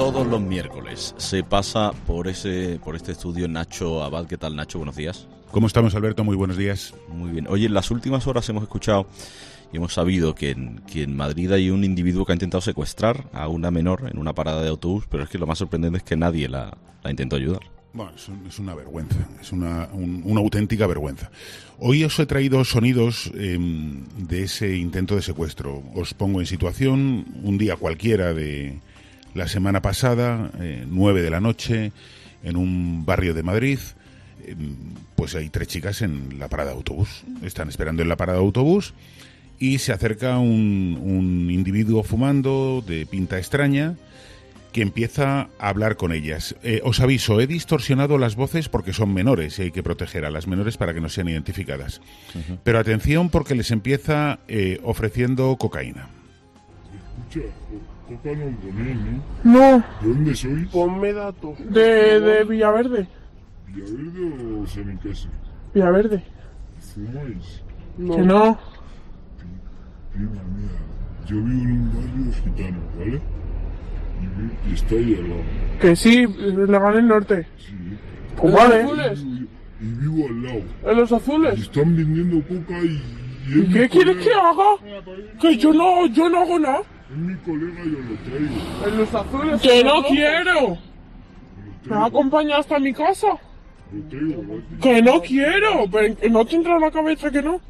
Todos los miércoles se pasa por este estudio Nacho Abad. ¿Qué tal, Nacho? Buenos días. ¿Cómo estamos, Alberto? Muy buenos días. Muy bien. Oye, en las últimas horas hemos escuchado y hemos sabido que en Madrid hay un individuo que ha intentado secuestrar a una menor en una parada de autobús, pero es que lo más sorprendente es que nadie la intentó ayudar. Bueno, es una vergüenza, es una auténtica vergüenza. Hoy os he traído sonidos de ese intento de secuestro. Os pongo en situación un día cualquiera de la semana pasada, 9 de la noche, en un barrio de Madrid. Pues hay 3 chicas en la parada de autobús. Están esperando en la parada de autobús y se acerca un individuo fumando de pinta extraña que empieza a hablar con ellas. Os aviso, he distorsionado las voces porque son menores y hay que proteger a las menores para que no sean identificadas. Uh-huh. Pero atención porque les empieza ofreciendo cocaína. Escucha, coca no ponéis, ¿no? No. ¿De dónde sois? Ponme datos. De Villaverde. ¿Villaverde o Seniquese? Villaverde. ¿Fumáis? No. Que no. Mira, yo vivo en un barrio gitano, ¿vale? Y está ahí al lado. Que sí, le gané el norte. Sí. Pues vale. Y vivo al lado. ¿En los azules? Y están vendiendo coca ¿Y qué quieres que haga? Que yo no hago nada. Es mi colega, yo lo traigo. ¿En los azules? ¡Que no quiero! ¿Me acompañas hasta mi casa? Lo traigo gratis. ¡Que no quiero! Pero no te entra en la cabeza que no.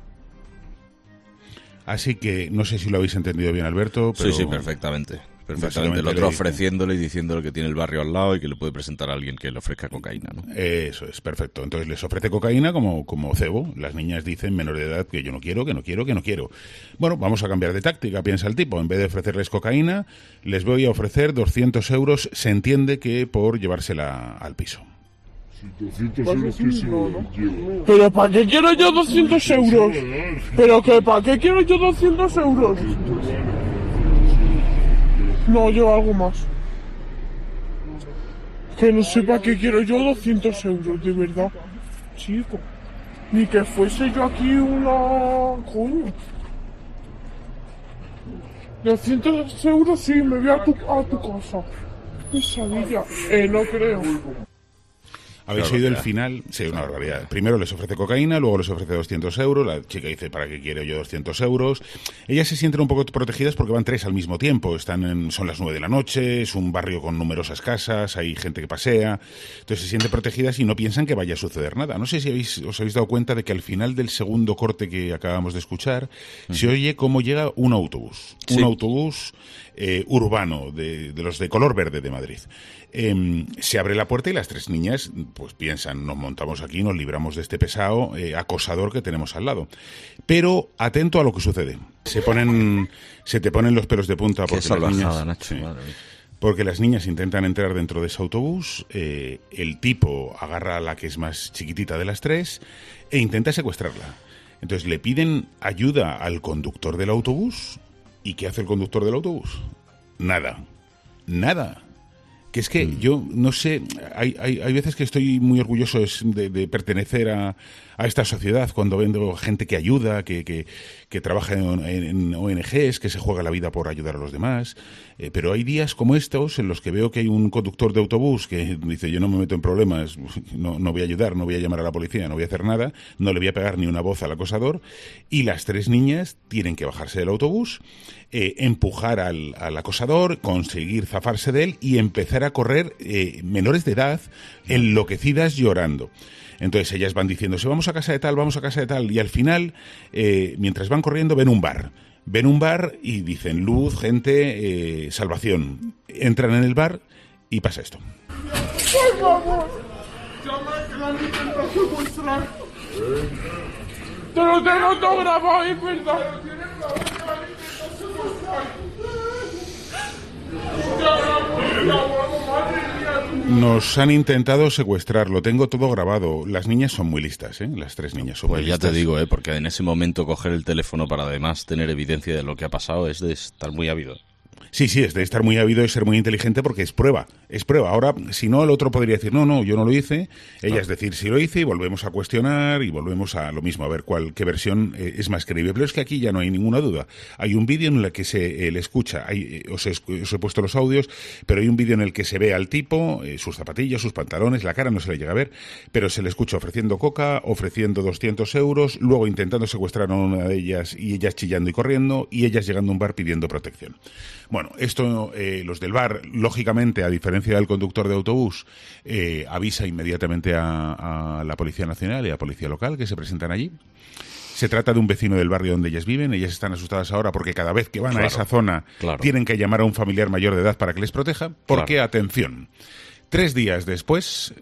Así que no sé si lo habéis entendido bien, Alberto. Pero sí, perfectamente. El otro ofreciéndole y diciéndole que tiene el barrio al lado y que le puede presentar a alguien que le ofrezca cocaína, ¿no? Eso es, perfecto. Entonces les ofrece cocaína como cebo. Las niñas dicen, menor de edad, que yo no quiero. Bueno, vamos a cambiar de táctica, piensa el tipo. En vez de ofrecerles cocaína, les voy a ofrecer 200 euros, se entiende que por llevársela al piso. 200 euros que se lleva. ¿Pero para qué quiero yo 200 euros? ¿Pero que para qué quiero yo 200 euros? No, yo algo más. Que no sé para qué quiero yo 200 euros, de verdad. Chico. Ni que fuese yo aquí una... Coño. 200 euros sí, me voy a tu casa. Pesadilla. No creo. ¿Habéis oído el final? Sí, una barbaridad. Primero les ofrece cocaína, luego les ofrece 200 euros. La chica dice, ¿para qué quiero yo 200 euros? Ellas se sienten un poco protegidas porque van 3 al mismo tiempo. Son las 9 de la noche, es un barrio con numerosas casas, hay gente que pasea. Entonces se sienten protegidas y no piensan que vaya a suceder nada. No sé si os habéis dado cuenta de que al final del segundo corte que acabamos de escuchar, se oye cómo llega un autobús. Sí. Un autobús urbano, de los de color verde de Madrid. Se abre la puerta y las 3 niñas pues piensan, nos montamos aquí, nos libramos de este pesado acosador que tenemos al lado. Pero atento a lo que sucede. Se te ponen los pelos de punta porque las niñas, Nacho, porque las niñas intentan entrar dentro de ese autobús. El tipo agarra a la que es más chiquitita de las 3 e intenta secuestrarla. Entonces le piden ayuda al conductor del autobús. ¿Y qué hace el conductor del autobús? Nada. Que es que yo no sé, hay veces que estoy muy orgulloso de pertenecer a esta sociedad cuando veo gente que ayuda, que trabaja en ONGs, que se juega la vida por ayudar a los demás. Pero hay días como estos en los que veo que hay un conductor de autobús que dice, yo no me meto en problemas, no voy a ayudar, no voy a llamar a la policía, no voy a hacer nada, no le voy a pegar ni una voz al acosador. Y las 3 niñas tienen que bajarse del autobús, empujar al acosador, conseguir zafarse de él y empezar a correr menores de edad, enloquecidas, llorando. Entonces ellas van diciéndose, vamos a casa de tal, y al final, mientras van corriendo, ven un bar y dicen, luz, gente, salvación. Entran en el bar y pasa esto. ¡Por favor! ¡Ya me han intentado secuestrar! ¡Te lo tengo todo grabado, es verdad! Nos han intentado secuestrar, lo tengo todo grabado. Las niñas son muy listas, las 3 niñas son muy listas. Pues ya te digo, porque en ese momento coger el teléfono para además tener evidencia de lo que ha pasado es de estar muy ávido. Sí, es de estar muy ávido y ser muy inteligente porque es prueba. Ahora, si no, el otro podría decir, no, yo no lo hice. Ella es decir, sí lo hice y volvemos a cuestionar y volvemos a lo mismo, a ver qué versión es más creíble. Pero es que aquí ya no hay ninguna duda. Hay un vídeo en el que se le escucha, os he puesto los audios, pero hay un vídeo en el que se ve al tipo, sus zapatillas, sus pantalones, la cara no se le llega a ver, pero se le escucha ofreciendo coca, ofreciendo 200 euros, luego intentando secuestrar a una de ellas y ellas chillando y corriendo, y ellas llegando a un bar pidiendo protección. Bueno, esto, los del bar, lógicamente, a diferencia del conductor de autobús, avisa inmediatamente a la Policía Nacional y a la Policía Local que se presentan allí. Se trata de un vecino del barrio donde ellas viven. Ellas están asustadas ahora porque cada vez que van a esa zona tienen que llamar a un familiar mayor de edad para que les proteja. Porque, atención, 3 días después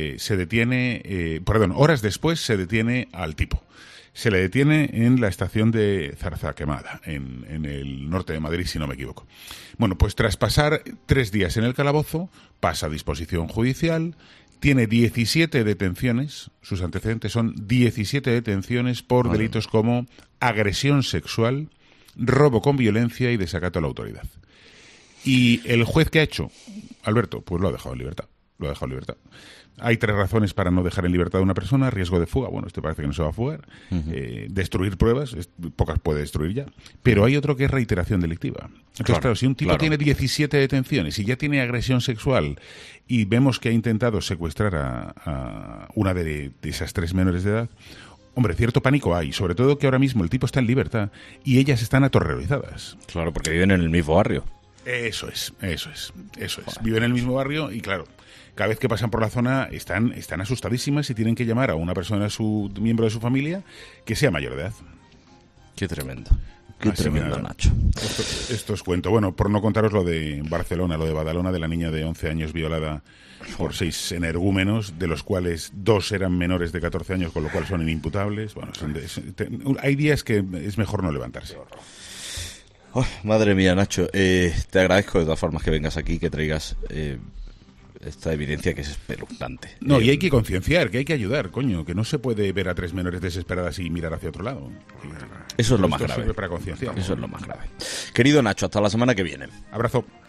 horas después se detiene al tipo. Se le detiene en la estación de Zarzaquemada, en el norte de Madrid, si no me equivoco. Bueno, pues tras pasar 3 días en el calabozo, pasa a disposición judicial, tiene 17 detenciones, sus antecedentes son 17 detenciones por delitos como agresión sexual, robo con violencia y desacato a la autoridad. Y el juez, ¿qué ha hecho? Alberto, pues lo ha dejado en libertad. Hay 3 razones para no dejar en libertad a una persona: riesgo de fuga, bueno, este parece que no se va a fugar, destruir pruebas, pocas puede destruir ya, pero hay otro que es reiteración delictiva. Entonces, claro, si un tipo tiene 17 detenciones y ya tiene agresión sexual y vemos que ha intentado secuestrar a una de esas 3 menores de edad, hombre, cierto pánico hay, sobre todo que ahora mismo el tipo está en libertad y ellas están aterrorizadas. Claro, porque viven en el mismo barrio. Eso es. Viven en el mismo barrio y, claro, cada vez que pasan por la zona están asustadísimas y tienen que llamar a una persona, miembro de su familia, que sea mayor de edad. Qué tremendo. Qué tremendo, Nacho. Esto os cuento. Bueno, por no contaros lo de Barcelona, lo de Badalona, de la niña de 11 años violada por 6 energúmenos, de los cuales 2 eran menores de 14 años, con lo cual son inimputables. Bueno, hay días que es mejor no levantarse. Oh, madre mía, Nacho, te agradezco de todas formas que vengas aquí, que traigas esta evidencia que es espeluznante. No, y hay que concienciar, que hay que ayudar, coño, que no se puede ver a 3 menores desesperadas y mirar hacia otro lado. Eso es lo más grave. Para concienciar. Eso es lo más grave. Querido Nacho, hasta la semana que viene. Abrazo.